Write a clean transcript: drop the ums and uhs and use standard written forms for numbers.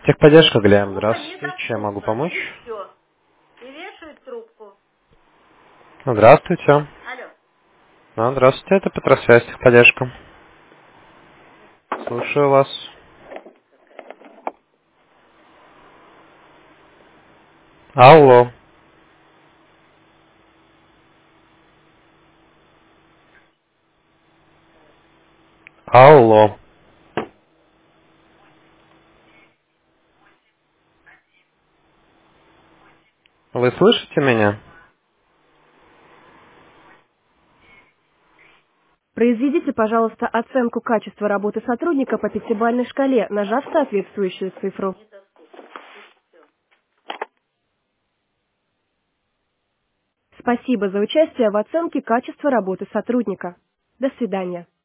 Техподдержка, Глеб, Слух они здравствуйте. Чем могу заслушали, помочь? и все. И вешают трубку. Здравствуйте. Алло. Здравствуйте, это Петросвязь, техподдержка. Слушаю вас. Алло. Алло. Вы слышите меня? Произведите, пожалуйста, оценку качества работы сотрудника по пятибалльной шкале, нажав соответствующую цифру. Спасибо за участие в оценке качества работы сотрудника. До свидания.